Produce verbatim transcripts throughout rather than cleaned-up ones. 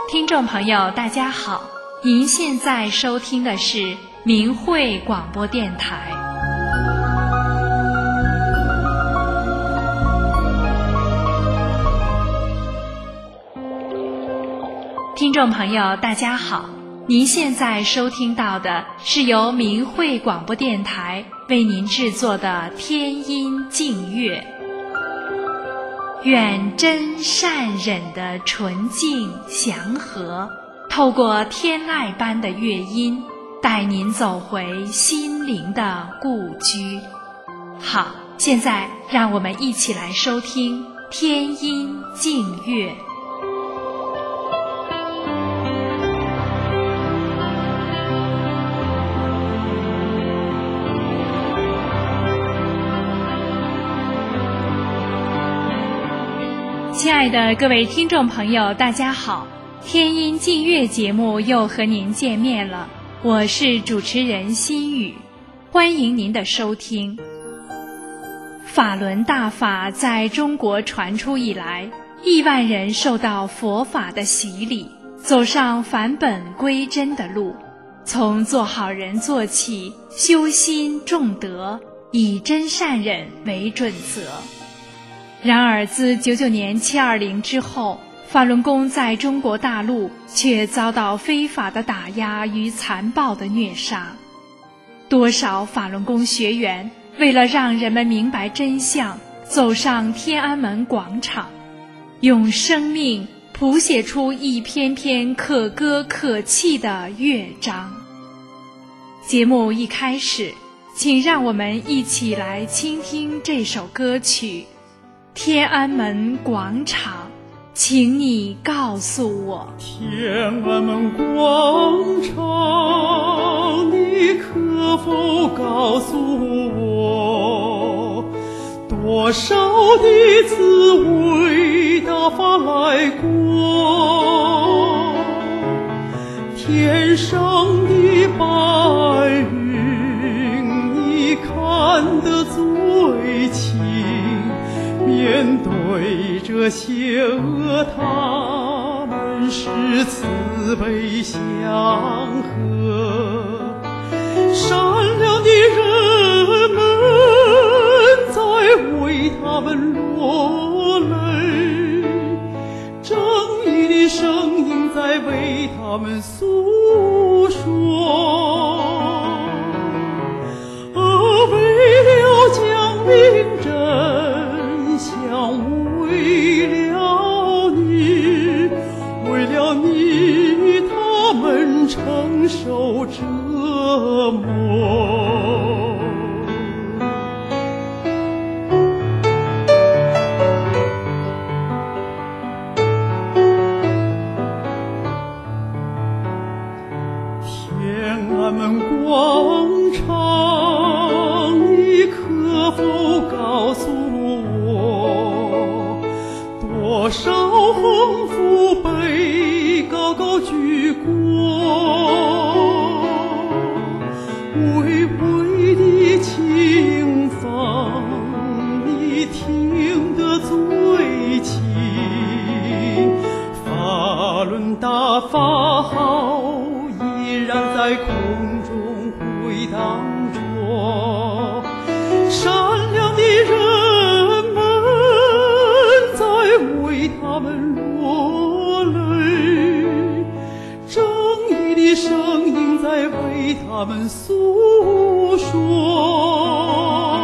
听众朋友大家好，您现在收听的是明慧广播电台。听众朋友大家好，您现在收听到的是由明慧广播电台为您制作的天音净乐。愿真善忍的纯净祥和，透过天籁般的乐音，带您走回心灵的故居。好，现在让我们一起来收听天音净乐。亲爱的各位听众朋友大家好，天音净乐节目又和您见面了，我是主持人心雨，欢迎您的收听。法轮大法在中国传出以来，亿万人受到佛法的洗礼，走上返本归真的路，从做好人做起，修心重德，以真善忍为准则。然而自九九年七二零之后，法轮功在中国大陆却遭到非法的打压与残暴的虐杀。多少法轮功学员为了让人们明白真相，走上天安门广场，用生命谱写出一篇篇可歌可泣的乐章。节目一开始，请让我们一起来倾听这首歌曲天安门广场，请你告诉我。 天安门广场，你可否告诉我，多少弟子为大法来过？天上的白云，你看得最清，面对着邪恶，他们是慈悲祥和。善良的人们在为他们落泪，正义的声音在为他们诉说。而为了将领真相，为了你，为了你，他们承受折磨。天安门广场，你可否告诉我，多少横幅被高高举过？巍巍的情放，你听得最清。法轮大法号依然在空中回荡着，善良的人们在为他们落泪，正义的声音在为他们诉说。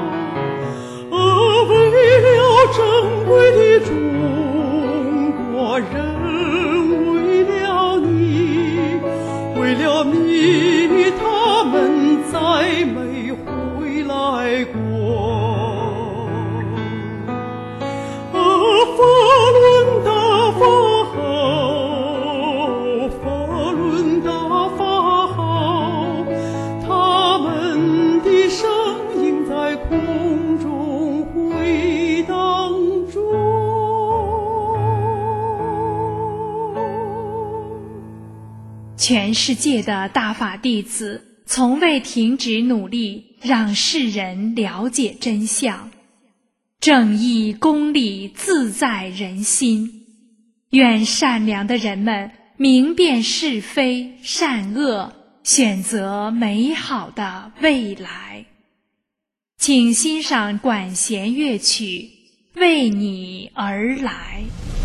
而为了珍贵的中国人，为了你，为了你，他们再没回来过。而法轮大法号，法轮大法号，他们的声音在空中回荡中。 全世界的大法弟子从未停止努力，让世人了解真相。正义公理自在人心， 愿善良的人们明辨是非善恶，选择美好的未来。请欣赏管弦乐曲《为你而来》。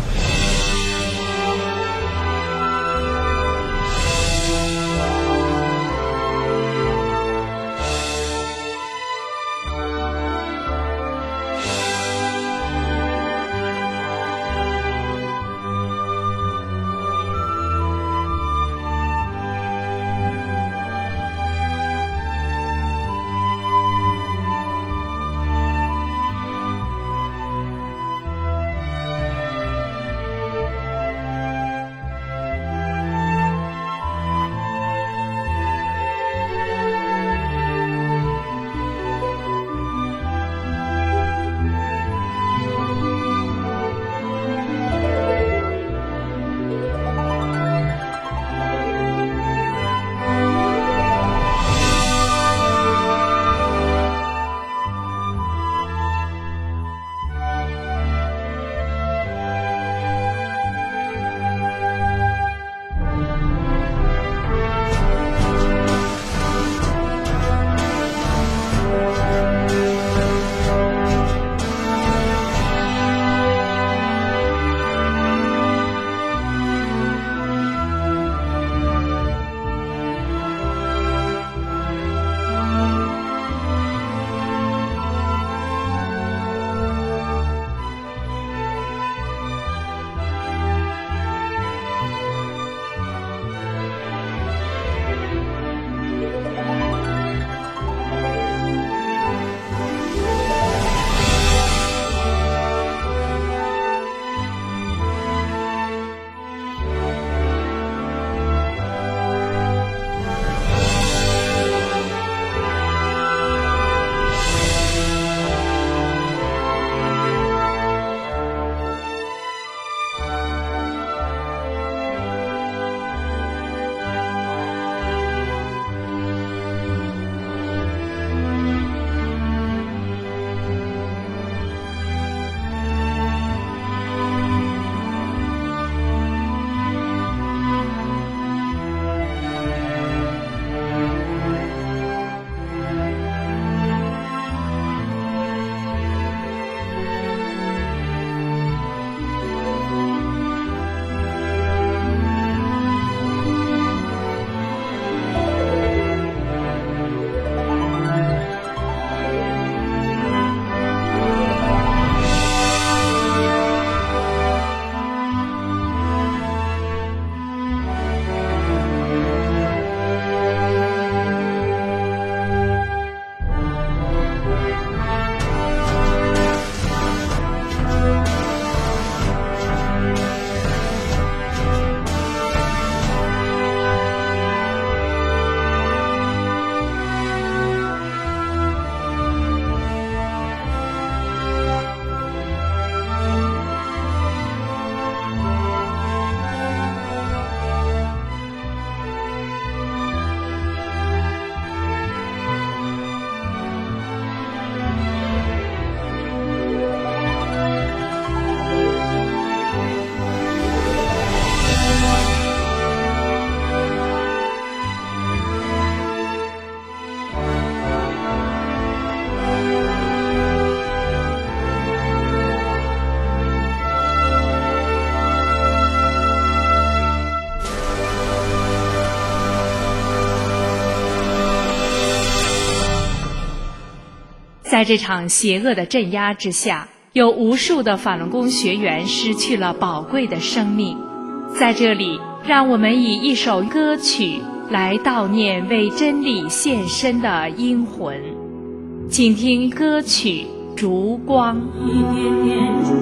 在这场邪恶的镇压之下，有无数的法轮功学员失去了宝贵的生命。在这里，让我们以一首歌曲来悼念为真理献身的英魂。请听歌曲《烛光》。 一点点烛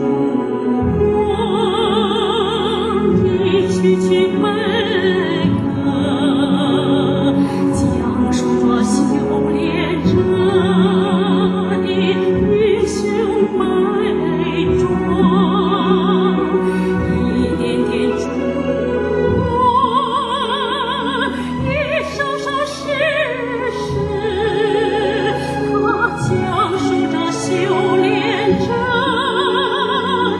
光，一曲曲悲歌，讲述着修炼者的英雄百壮。一点点烛光，一首首诗诗，它讲述着修炼者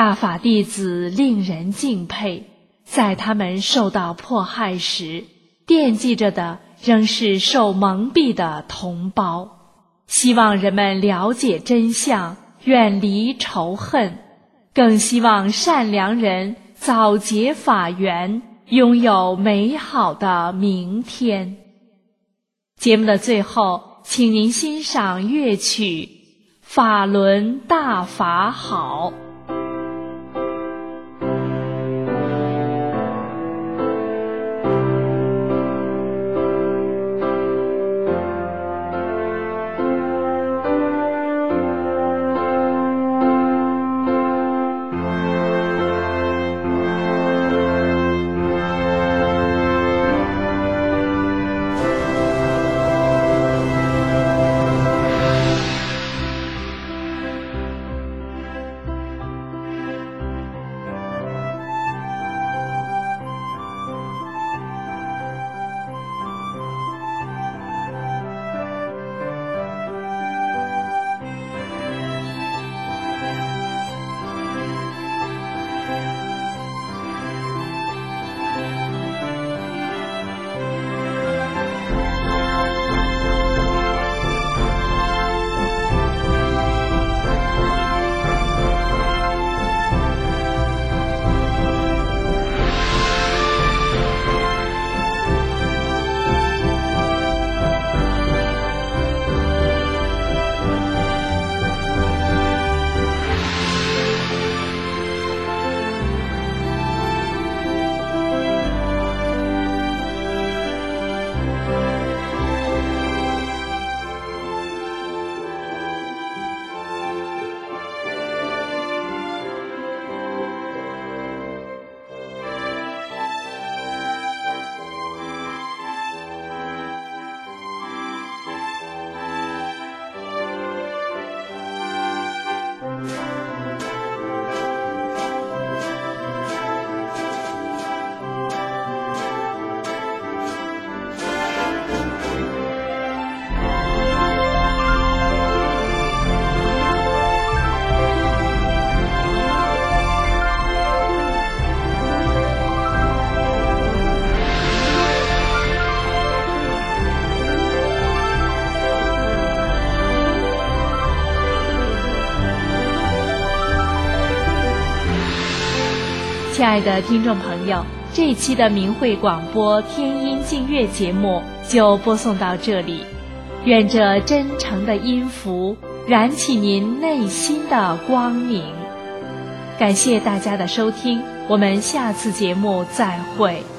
大法弟子令人敬佩，在他们受到迫害时，惦记着的仍是受蒙蔽的同胞，希望人们了解真相，远离仇恨，更希望善良人早结法缘，拥有美好的明天。节目的最后，请您欣赏乐曲《法轮大法好》。亲爱的听众朋友，这一期的明慧广播天音净乐节目就播送到这里，愿这真诚的音符燃起您内心的光明。感谢大家的收听，我们下次节目再会。